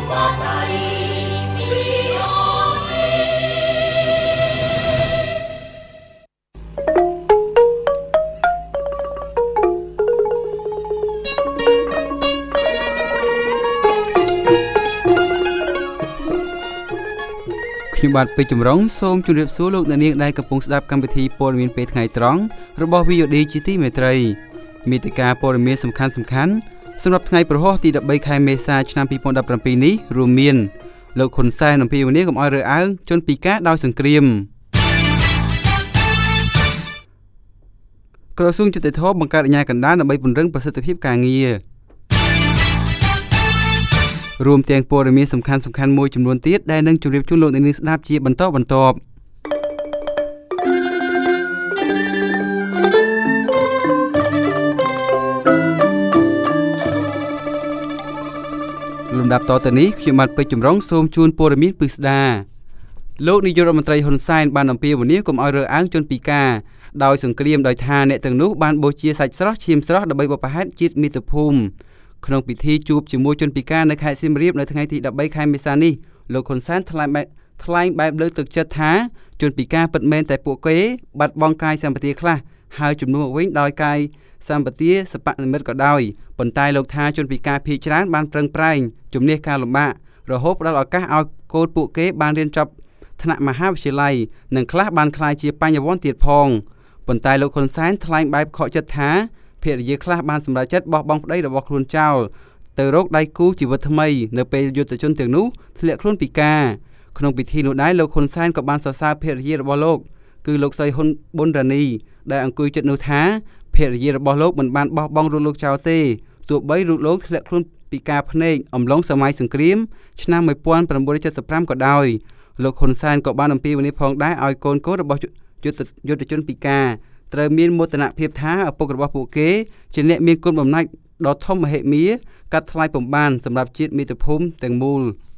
បាទពេជ្រចម្រុងសូមជម្រាបសួរលោកអ្នកនាងដែលកំពុងស្ដាប់កម្មវិធីព័ត៌មានពេលថ្ងៃត្រង់របស់ VOD ជាទីមេត្រីមេតិការព័ត៌មានសំខាន់សម្រាប់ថ្ងៃប្រហោះទី13ខែមេសាឆ្នាំ2017នេះរួមមានលោកហ៊ុនសែនអំពាវនាវកុំឲ្យរើសអើងជនពិការដោយសង្គ្រាមក្រសួងយុតិធម៌បង្កើតអាជ្ញាកណ្ដាលដើម្បីពង្រឹងប្រសិទ្ធភាពការងាររួមទាំងព័ត៌មានសំខាន់មួយចំនួនទៀតដែលនឹងជម្រាបជូនលោកអ្នកនាងស្ដាប់ជាបន្តលំដាប់តទៅនេះខ្ញុំបាទពេជ្រចម្រុងសូមជូនព័ត៌មានពិស្ដាលោកនាយករដ្ឋមន្ត្រីហ៊ុនសែនបានអំពាវនាវកុំឲ្យរើសអើងជនពិការដោយសង្គ្រាមដោយថាអ្នកទាំងនោះបានបូជាសាច់ស្រស់ឈាមស្រស់ដើម្បីបព្វហេតុជាតិមាតុភូមិក្នុងពិធីជួបជាមួយជនពិការនៅខេត្តសៀមរាបនៅថ្ងៃទី13ខែមេសានេះលោកហ៊ុនសែនថ្លែងបែបលើកទឹកចិត្តថាជនពិការពិតមែនតែពួកគេបាត់បង់កាយសម្បទាខ្លះហើយជំនួសវិញដោយកាយសម្បទាសពនិមិត្តក៏ដោយប៉ុន្តែលោកថាជនពិការភាគច្រើនបានប្រឹងប្រែងជំនះការលំបាករហូតផ្ដល់ឱកាសឲ្យកូនពួកគេបានរៀនចប់ថ្នាក់មហាវិទ្យាល័យនិងខ្លះបានក្លាយជាបញ្ញវន្តទៀតផងប៉ុន្តែលោកហ៊ុនសែនថ្លែងបែបខកចិត្តថាភរិយាខ្លះបានសម្រេចចិត្តបោះបង់ប្តីរបស់ខ្លួនចោលទៅរកដៃគូជីវិតថ្មីនៅពេលយុទ្ធជនទាំងនោះធ្លាក់ខ្លួនពិការក្នុងពិធីនោះដែរលោកហ៊ុនសែនក៏បានសរសើរភរិយារបស់លោកគឺលោកស្រីហ៊ុនប៊ុនរ៉ានីដែលអង្គុយជិតនោះថាភរិយារបស់លោកមិនបានបោះបង់រូបលោកចោលទេទោះបីរូបលោកធ្លាក់ខ្លួនពិការភ្នែកអំឡុងសម័យសង្គ្រាមឆ្នាំ1975ក៏ដោយលោកហ៊ុនសែនក៏បានអំពាវនាវផងដែរឲ្យកូនរបស់យុទ្ធជនពិការត្រូវមានមោទនភាពថាឪពុករបស់ពួកគេជាអ្នកមានគុណបំណាច់ដ៏ធំមហិមាកាត់ថ្លៃពំបានសម្រាប់ជាតិមាតុភូមិទាំងមូល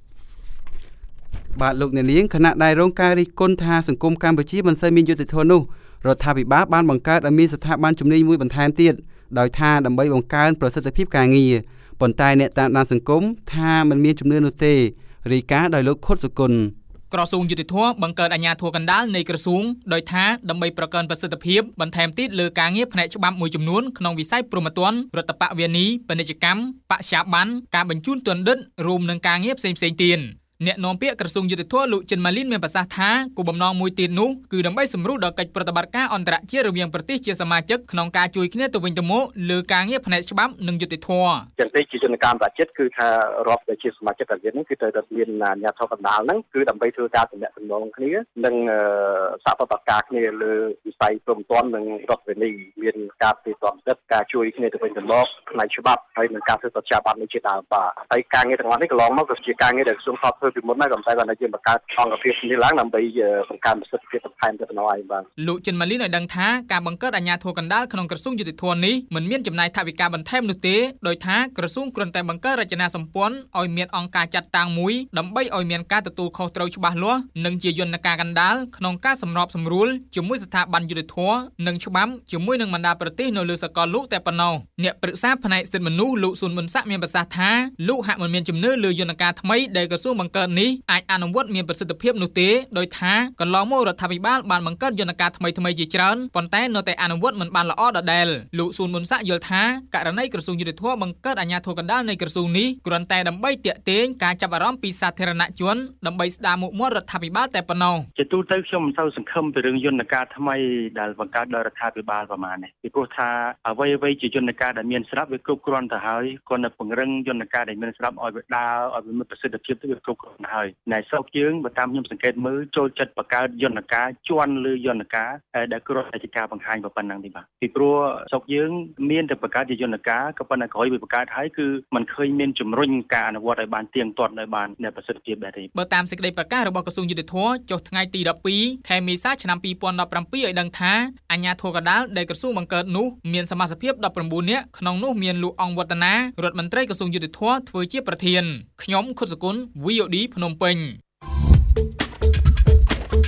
បាទលោកអ្នកនាងគណៈដែលរងការរិះគន់ថាសង្គមកម្ពុជាមិនសូវមានយុត្តិធម៌នោះរដ្ឋាភិបាលបានបង្កើតឲ្យមានស្ថាប័នជំនាញមួយបន្ថែមទៀតដោយថាដើម្បីបង្កើនប្រសិទ្ធភាពការងារប៉ុន្តែអ្នកតាមដានសង្គមថាមិនមានជំនឿនោះទេរាយការណ៍ដោយលោកខុតសុគន្ធក្រសួងយុតិធម៌បង្កើតអាជ្ញាធរកណ្ដាលនៃក្រសួងដោយថាដើម្បីប្រកើនប្រសិទ្ធភាពបន្ថែមទៀតលើការងារផ្នែកច្បាប់មួយចំនួនក្នុងវិស័យព្រហ្មទណ្ឌរដ្ឋបវេនីពាណិជ្ជកម្មបច្ចាប័នការបញ្ជូនទណ្ឌិតរួមនឹងការងារផ្សេងទៀតអ្នកនាំពាក្យក្រសួងយុតិធម៌លោកចិនម៉ាលីនមានប្រសាសន៍ថាគោលបំណងមួយទៀតនោះគឺដើម្បីសម្រួលដល់កិច្ចប្រតិបត្តិការអន្តរជាតិរវាងប្រទេសជាសមាជិកក្នុងការជួយគ្នាទៅវិញទៅមកលើការងារផ្នែកច្បាប់និងយុតិធម៌ចឹងទេជាយន្តការអន្តរជាតិគឺថារដ្ឋដែលជាសមាជិកអាស៊ាននេះគឺត្រូវតែមានអាជ្ញាធរកណ្ដាលហ្នឹងគឺដើម្បីធ្វើការទំនាក់ទំនងគ្នានិងសហប្រតិបត្តិការគ្នាលើវិស័យព្រហ្មទណ្ឌនិងរដ្ឋវិន័យមានការផ្ទេរផ្ទាត់ចិត្តការជួយគ្នាទៅវិញទៅមកផ្នែកច្បាប់ហើយនឹងការធ្វើបច្ចាប័ននេះជាដើមបាទហើយការងារទាំងអស់នេះកន្លងមកក៏ជាការងារដែលក្រសួងធ្វើពីមុនដែរក៏តែគាត់យើងបង្កើតអង្គភាពនេះឡើងដើម្បីបង្កើនប្រសិទ្ធភាពបន្ថែមទៅដល់ឯងបាទលោកចិនម៉ាលីនឲ្យដឹងថាការបង្កើតអាជ្ញាធរកណ្ដាលក្នុងក្រសួងយុតិធម៌នេះមិនមានចំណាយថវិកាបន្ថែមនោះទេដោយថាក្រសួងគ្រាន់តែបង្កើតរចនាសម្ព័ន្ធឲ្យមានអង្គការចាត់តាំងមួយដើម្បីឲ្យមានការទទួលខុសត្រូវច្បាស់លាស់និងជាយន្តការកណ្ដាលក្នុងការសម្របសម្រួលជាមួយស្ថាប័នយុតិធម៌និងច្បាប់ជាមួយនឹងបណ្ដាប្រទេសនៅលើសកលលោកតែប៉ុណ្ណោះអ្នកប្រឹក្សាផ្នែកសិទ្ធិមនុស្សលោកស៊ុនមុនសាក់មានប្រសាសន៍ថាលោកហាក់មិនមានជំនឿលើយន្តការថ្មីដែលក្រសួងបង្កើតនេះអាចអនុវត្តមានប្រសិទ្ធភាពនោះទេដោយថាកន្លងមករដ្ឋាភិបាលបានបង្កើតយន្តការថ្មីជាច្រើនប៉ុន្តែនៅតែអនុវត្តមិនបានល្អដដែលលោកស៊ុនមុនសាក់យល់ថាករណីក្រសួងយុតិធម៌បង្កើតអាជ្ញាធរកណ្ដាលនៃក្រសួងនេះគ្រាន់តែដើម្បីទាក់ទាញការចាប់អារម្មណ៍ពីសាធារណជនដើម្បីស្ដារមុខមាត់រដ្ឋាភិបាលតែប៉ុណ្ណោះជាទូទៅខ្ញុំមិនសូវសង្ឃឹមពីរឿងយន្តការថ្មីដែលបង្កើតដោយរដ្ឋាភិបាលប្រមាណនេះពីព្រោះថាអ្វីជាយន្តការដែលមានស្រាប់វាគ្រប់គ្រាន់ទៅហើយគាត់នៅពង្រឹងយន្តការដែលមានស្រាប់ឲ្យវាដើរឲ្យវាមានប្រសិទ្ធភាពទៅវាគ្រប់គ្រាន់ទៅហើយណែស្រុកយើងបើតាមខ្ញុំសង្កេតមើលចូលចិត្តបង្កើតយន្តការជន់លើយន្តការដែលគ្រាន់តែជាការបង្ហាញប៉ុណ្ណឹងទេបាទពីព្រោះស្រុកយើងមានតែបង្កើតជាយន្តការក៏ប៉ុន្តែក្រោយវាបង្កើតហើយគឺมันឃើញមានជំរុញការអនុវត្តឲ្យបានទៀងទាត់ឲ្យបានប្រសិទ្ធភាពដែរទេបើតាមសេចក្តីប្រកាសរបស់ក្រសួងយុតិធម៌ចុះថ្ងៃទី12ខែមេសាឆ្នាំ2017ឲ្យដឹងថាអាជ្ញាធរកណ្ដាលដែលក្រសួងបង្កើតនោះមានសមាជិកភាព19នាក់ក្នុងនោះមានលោកអង្គវឌ្ឍនារដ្ឋមន្ត្រីក្រសួងយុតិធម៌ធ្វើជាប្រធានខ្ញុំខុតសគុណ VOD ភ្នំពេញ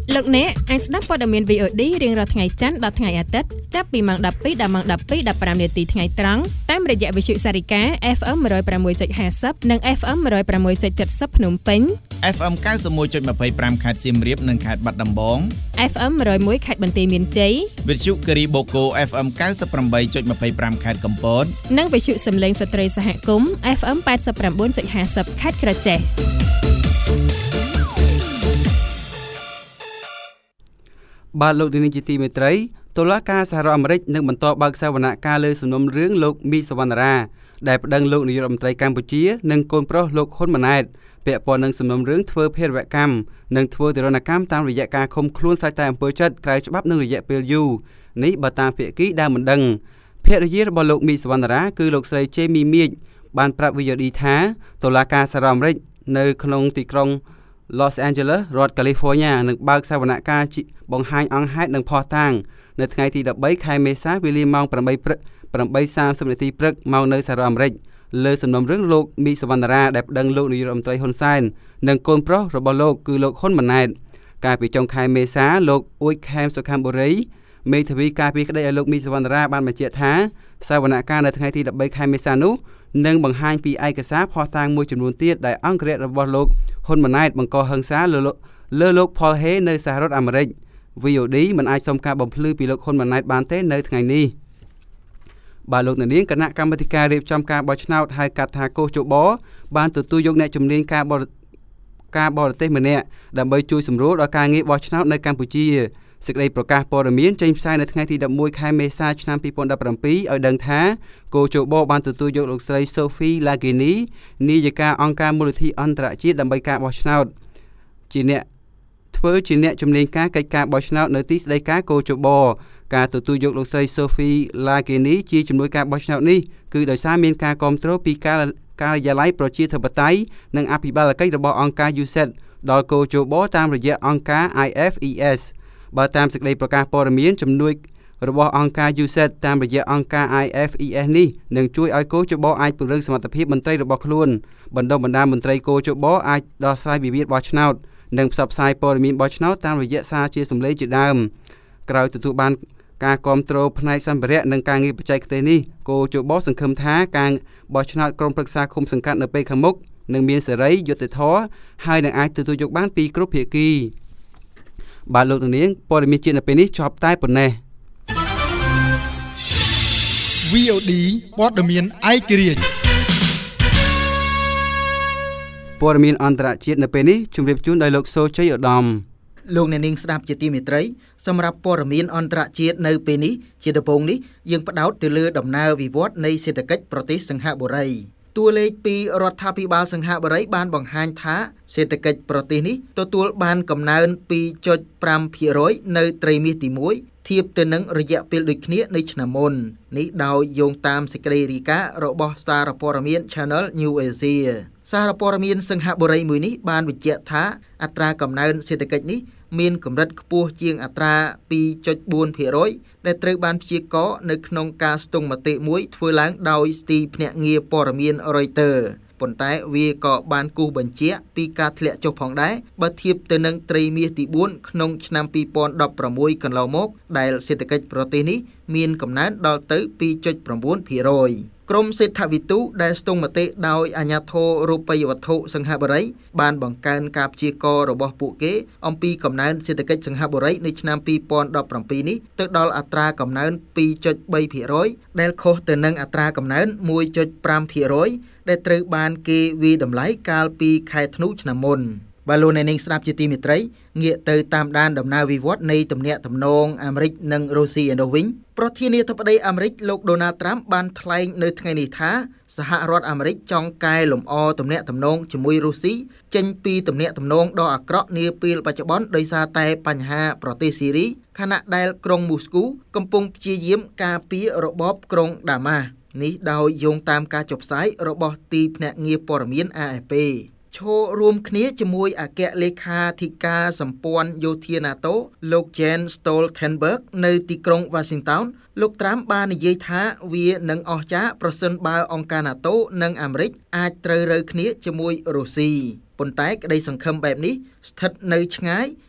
លោកអ្នកអាចស្ដាប់ព័ត៌មាន VOD រៀងរាល់ថ្ងៃច័ន្ទដល់ថ្ងៃអាទិត្យចាប់ពីម៉ោង 12 ដល់ម៉ោង 12:15 នាទីថ្ងៃត្រង់តាមរយៈវិទ្យុសារិកា FM 106.50 និង FM 106.70 ភ្នំពេញ FM 91.25 ខេត្តសៀមរាបនិងខេត្តបាត់ដំបង FM 101 ខេត្តបន្ទាយមានជ័យវិទ្យុគិរីបូកូ FM 98.25 ខេត្តកំពតនិងវិទ្យុសំឡេងស្ត្រីសហគមន៍ FM 89.50 ខេត្តក្រចេះបាទលោកនាងជាទីមេត្រីតុលាការសហរដ្ឋអាមេរិកនឹងបន្តបើកសវនកម្មលើសំណុំរឿងលោកមីសវណ្ណារាដែលប្តឹងលោកនាយករដ្ឋមន្ត្រីកម្ពុជានិងកូនប្រុសលោកហ៊ុនម៉ាណែតពាក់ព័ន្ធនឹងសំណុំរឿងធ្វើភេរវកម្មនិងធ្វើទរណកម្មតាមរយៈការឃុំខ្លួនសាច់តែអំពើចិត្តក្រៅច្បាប់នឹងរយៈពេលយូរនេះបើតាមភាគីដែលមិនដឹងភរិយារបស់លោកមីសវណ្ណារាគឺលោកស្រីជេមីមៀកបានប្រាប់ VOD ថាតុលាការសហរដ្ឋអាមេរិកនៅក្នុងទីក្រុងLos Angeles រដ្ឋ California នឹងបើកសវនកម្មបង្ហាញអង្គហេតុនិងភស្តុតាងនៅថ្ងៃទី13ខែមេសាវេលាម៉ោង 8:30 នាទីព្រឹកមកនៅសហរដ្ឋអាមេរិកលើសំណុំរឿងលោកមីសវណ្ណារាដែលប្តឹងលោកនាយករដ្ឋមន្ត្រីហ៊ុនសែននិងកូនប្រុសរបស់លោកគឺលោកហ៊ុនម៉ាណែតកាលពីចុងខែមេសាលោកអ៊ូចខេមសុខាំបុរីមេធាវីការពីក្តីឲ្យលោកមីសវណ្ណារាបានបញ្ជាក់ថាសវនកម្មនៅថ្ងៃទី13ខែមេសានោះនឹងបង្ហាញពីឯកសារភស្តុតាងមួយចំនួនទៀតដែលអង្គរាជរបស់លោកហ៊ុនម៉ាណែតបង្កហិង្សាលើលោកផលហេនៅសហរដ្ឋអាមេរិក VOD មិនអាចសុំការបំភ្លឺពីលោកហ៊ុនម៉ាណែតបានទេនៅថ្ងៃនេះបាទលោកនាងគណៈកម្មាធិការរៀបចំការបោះឆ្នោតហៅកាត់ថាកោះជបបានទទួលយកអ្នកជំនាញការបរទេសម្នាក់ដើម្បីជួយសម្រួលដល់ការងារបោះឆ្នោតនៅកម្ពុជាសេចក្តីប្រកាសព័ត៌មានចេញផ្សាយនៅថ្ងៃទី11ខែមេសាឆ្នាំ2017ឲ្យដឹងថាកោជបបានទទួលយកលោកស្រី Sophie Lagini នាយិកាអង្គការមូលនិធិអន្តរជាតិដើម្បីការបោះឆ្នោតជាអ្នកជំនាញការកិច្ចការបោះឆ្នោតនៅទីស្តីការកោជបការទទួលយកលោកស្រី Sophie Lagini ជាជំនួយការបោះឆ្នោតនេះគឺដោយសារមានការគាំទ្រពីការិយាល័យប្រជាធិបតេយ្យនិងអភិបាលកិច្ចរបស់អង្គការ USAID ដល់កោជបតាមរយៈអង្គការ IFESបើតាមសេចក្តីប្រកាសព័ត៌មានជំនួយរបស់អង្គការ USAID តាមរយៈអង្គការ IFES នេះនឹងជួយឲ្យកោជបអាចពង្រឹងសមត្ថភាពមន្ត្រីរបស់ខ្លួនបណ្ដុះបណ្ដាលមន្ត្រីកោជបអាចដោះស្រាយវិវាទបោះឆ្នោតនិងផ្សព្វផ្សាយព័ត៌មានបោះឆ្នោតតាមរយៈសារជាសម្លេងជាដើមក្រោយទទួលបានការគាំទ្រផ្នែកសម្ភារៈនិងការងារបច្ចេកទេសនេះកោជបសង្ឃឹមថាការបោះឆ្នោតក្រុមប្រឹក្សាឃុំសង្កាត់នៅពេលខាងមុខនឹងមានសេរីយុត្តិធម៌ហើយនឹងអាចទទួលយកបានពីគ្រប់ភាគីបាទលោកនាងព័ត៌មានជាតិនៅពេលនេះចប់តែប៉ុណ្ណេះ VOD ព័ត៌មានឯករាជ្យព័ត៌មានអន្តរជាតិនៅពេលនេះជម្រាបជូនដោយលោកសូជ័យឧត្តមលោកអ្នកនាងស្ដាប់ជាទីមេត្រីសម្រាប់ព័ត៌មានអន្តរជាតិនៅពេលនេះជាដំបូងនេះយើងផ្ដោតទៅលើដំណើរវិវត្តនៃសេដ្ឋកិច្ចប្រទេសសិង្ហបុរីតួលេខពីរដ្ឋាភិបាលសិង្ហបុរីបានបង្ហាញថាសេដ្ឋកិច្ចប្រទេសនេះទទួលបានកំណើន 2.5% នៅត្រីមាសទី1ធៀបទៅនឹងរយៈពេលដូចគ្នានៃឆ្នាំមុននេះដោយយោងតាមសេចក្តីរាយការណ៍របស់សារព័ត៌មាន Channel New Asia សារព័ត៌មានសិង្ហបុរីមួយនេះបានបញ្ជាក់ថាអត្រាកំណើនសេដ្ឋកិច្ចនេះមានកម្រិតខ្ពស់ជាងអត្រា 2.4% ដែលត្រូវបានព្យាករណ៍នៅក្នុងការស្ទង់មតិមួយធ្វើឡើងដោយស្ទីភ្នាក់ងារព័ត៌មាន Reuters ប៉ុន្តែវាក៏បានគូសបញ្ជាក់ពីការធ្លាក់ចុះផងដែរបើធៀបទៅនឹងត្រីមាសទី4ក្នុងឆ្នាំ2016កន្លងមកដែលសេដ្ឋកិច្ចប្រទេសនេះមានកំណើនដល់ទៅ 2.9%ក្រុមសេដ្ឋវិទូដែលស្ទង់មតិដោយអាជ្ញាធររូបិយវត្ថុសិង្ហបុរីបានបង្កើនការព្យាករណ៍របស់ពួកគេអំពីកំណើនសេដ្ឋកិច្ចសិង្ហបុរីនៅឆ្នាំ2017នេះទៅដល់អត្រាកំណើន 2.3% ដែលខុសទៅនឹងអត្រាកំណើន 1.5% ដែលត្រូវបានគេវាយតម្លៃកាលពីខែធ្នូឆ្នាំមុនបាទលោកអ្នកនាងស្ដាប់ជាទីមេត្រីងាកទៅតាមដានដំណើរវិវត្តនៃទំនាក់ទំនងអាមេរិកនិងរុស្ស៊ីឯនោះវិញប្រធានាធិបតីអាមេរិកលោកដូណាល់ត្រាំបានថ្លែងនៅថ្ងៃនេះថាសហរដ្ឋអាមេរិកចង់កែលម្អទំនាក់ទំនងជាមួយរុស្ស៊ីចេញពីទំនាក់ទំនងដ៏អាក្រក់នាពេលបច្ចុប្បន្នដោយសារតែបញ្ហាប្រទេសស៊ីរីខណៈដែលក្រុងមូស្គូកំពុងព្យាយាមការពាររបបក្រុងដាម៉ាស់នេះដោយយោងតាមការចុះផ្សាយរបស់ទីភ្នាក់ងារព័ត៌មាន AFPឈររួមគ្នាជាមួយអគ្គលេខាធិការសម្ព័ន្ធយោធា NATO លោក Jens Stoltenberg នៅទីក្រុង Washington លោកត្រាំបាននិយាយថាវានឹងអស្ចារ្យប្រសិនបើអង្គការ NATO និងអាមេរិកអាចត្រូវរើគ្នាជាមួយរុស្ស៊ីប៉ុន្តែក្តីសង្ឃឹមបែបនេះស្ថិតនៅឆ្ងាយ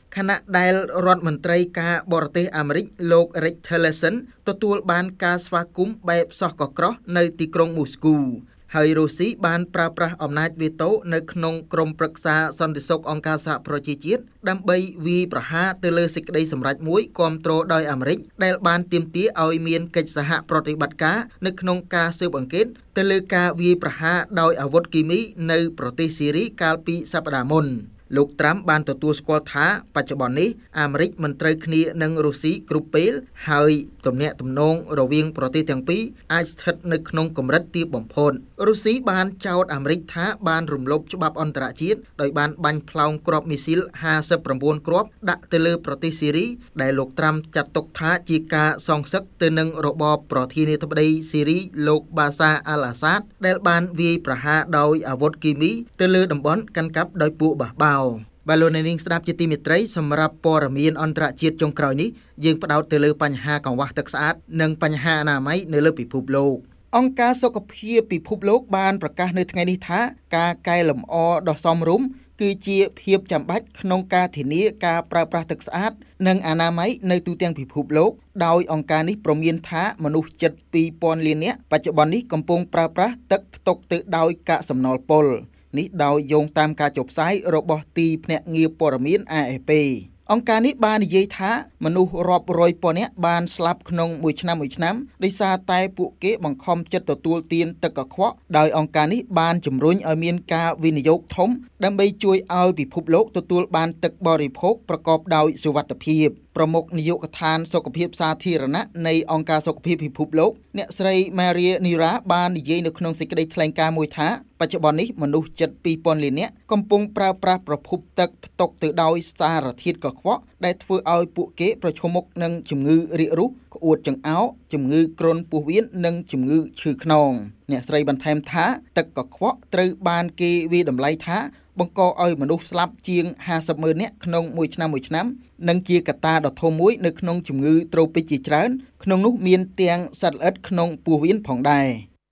ខណៈដែលរដ្ឋមន្ត្រីការបរទេសអាមេរិកលោក Rex Tillerson ទទួលបានការស្វាគមន៍បែបសោះកក្រោះនៅទីក្រុងមូស្គូហើយរុស្ស៊ីបានប្រើប្រាស់អំណាចវេតូនៅក្នុងក្រុមប្រឹក្សាសន្តិសុខអង្គការសហប្រជាជាតិដើម្បីវាយប្រហារទៅលើសេចក្តីសម្រេចមួយគាំទ្រដោយអាមេរិកដែលបានទាមទារឲ្យមានកិច្ចសហប្រតិបត្តិការនៅក្នុងការស៊ើបអង្កេតទៅលើការវាយប្រហារដោយអាវុធគីមីនៅប្រទេសស៊ីរីកាលពីសប្តាហ៍មុនលោកត្រាំបានទទួលស្គាល់ថាបច្ចុប្បន្ននេះអាមេរិកមិនត្រូវគ្នានឹងរុស្ស៊ីគ្រប់ពេលហើយទំនាក់ទំនងរវាងប្រទេសទាំងពីរអាចស្ថិតនៅក្នុងកម្រិតទាបបំផុតរុស្ស៊ីបានចោទអាមេរិកថាបានរំលោភច្បាប់អន្តរជាតិដោយបានបាញ់ផ្លោងគ្រាប់មីស៊ីល59គ្រាប់ដាក់ទៅលើប្រទេសស៊ីរីដែលលោកត្រាំចាត់ទុកថាជាការសងសឹកទៅនឹងរបបប្រធានាធិបតីស៊ីរីលោកបាសាអាល់អាសាដដែលបានវាយប្រហារដោយអាវុធគីមីទៅលើតំបន់កាន់កាប់ដោយពួកបះបោរបាទលោកអ្នកនាងស្ដាប់ជាទីមេត្រីសម្រាប់ព័ត៌មានអន្តរជាតិចុងក្រោយនេះយើងផ្ដោតទៅលើបញ្ហាកង្វះទឹកស្អាតនិងបញ្ហាអនាម័យនៅលើពិភពលោកអង្គការសុខភាពពិភពលោកបានប្រកាសនៅថ្ងៃនេះថាការកែលម្អដ៏សមរម្យគឺជាភាពចាំបាច់ក្នុងការធានាការប្រើប្រាស់ទឹកស្អាតនិងអនាម័យនៅទូទាំងពិភពលោកដោយអង្គការនេះព្រមានថាមនុស្សជិត 2000 លាននាក់បច្ចុប្បន្ននេះកំពុងប្រើប្រាស់ទឹកផ្ទុកទៅដោយកាកសំណល់ពុលនេះដោយយោងតាមការចុះផ្សាយរបស់ទីភ្នាក់ងារព័ត៌មាន AFP អង្គការនេះបាននិយាយថាមនុស្សរាប់រយពាន់នាក់បានស្លាប់ក្នុងមួយឆ្នាំដោយសារតែពួកគេបង្ខំចិត្តទទួលទានទឹកកខ្វក់ដោយអង្គការនេះបានជំរុញឲ្យមានការវិនិយោគធំដើម្បីជួយឲ្យពិភពលោកទទួលបានទឹកបរិភោគប្រកបដោយសុវត្ថិភាពប្រមុខនាយកដ្ឋានសុខភាពសាធារណៈនៃអង្គការសុខភាពពិភពលោកអ្នកស្រី Maria Neira បាននិយាយនៅក្នុងសេចក្តីថ្លែងការណ៍មួយថាបច្ចុប្បន្ននេះមនុស្សជិត 2000 លាននាក់កំពុងប្រើប្រាស់ប្រភពទឹកផ្ទុកទៅដោយសារធាតុកខ្វក់ដែលធ្វើឲ្យពួកគេប្រឈមមុខនឹងជំងឺរាគរូសក្អួតចង្អោរជំងឺគ្រុនពោះវៀននិងជំងឺឈឺខ្នងអ្នកស្រីបន្ថែមថាទឹកកខ្វក់ត្រូវបានគេវាយតម្លៃថាបង្កឲ្យមនុស្សស្លាប់ជាង 50,000 នាក់ក្នុងមួយឆ្នាំនិងជាកត្តាដ៏ធំមួយនៅក្នុងជំងឺត្រូពិកជាច្រើនក្នុងនោះមានទាំងសត្វល្អិតក្នុងពោះវៀនផងដែរ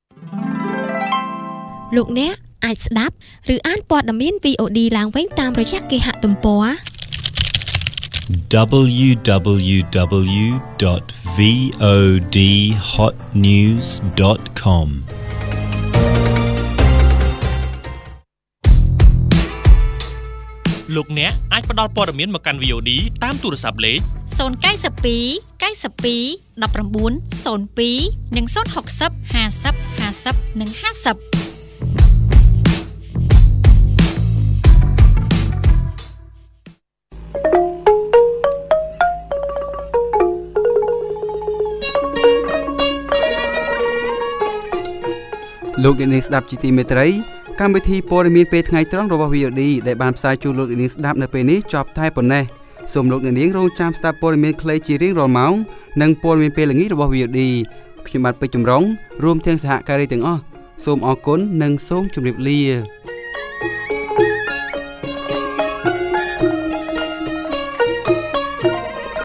លោកអ្នកអាចស្ដាប់ឬអានព័ត៌មាន VOD ឡើងវិញតាមរយៈគេហទំព័រ www.vodhotnews.comលោកអ្នកអាចផ្ដល់ព័ត៌មានមកកាន់ VOD តាមទូរស័ព្ទលេខ 092 92 19 02និង060 50 50និង50 លោកអ្នកនាងស្ដាប់ជាទីមេត្រីកម្មវិធីព័ត៌មានពេលថ្ងៃត្រង់របស់ VOD ដែលបានផ្សាយជូនលោកអ្នកនាងស្ដាប់នៅពេលនេះចប់តែប៉ុណ្ណេះសូមលោកអ្នកនាងរងចាំស្ដាប់ព័ត៌មានខ្លីជារៀងរាល់ម៉ោងនិងព័ត៌មានពេលល្ងាចរបស់ VOD ខ្ញុំបាទពេជ្រចម្រុងរួមទាំងសហការីទាំងអស់សូមអរគុណនិងសូមជម្រាបលា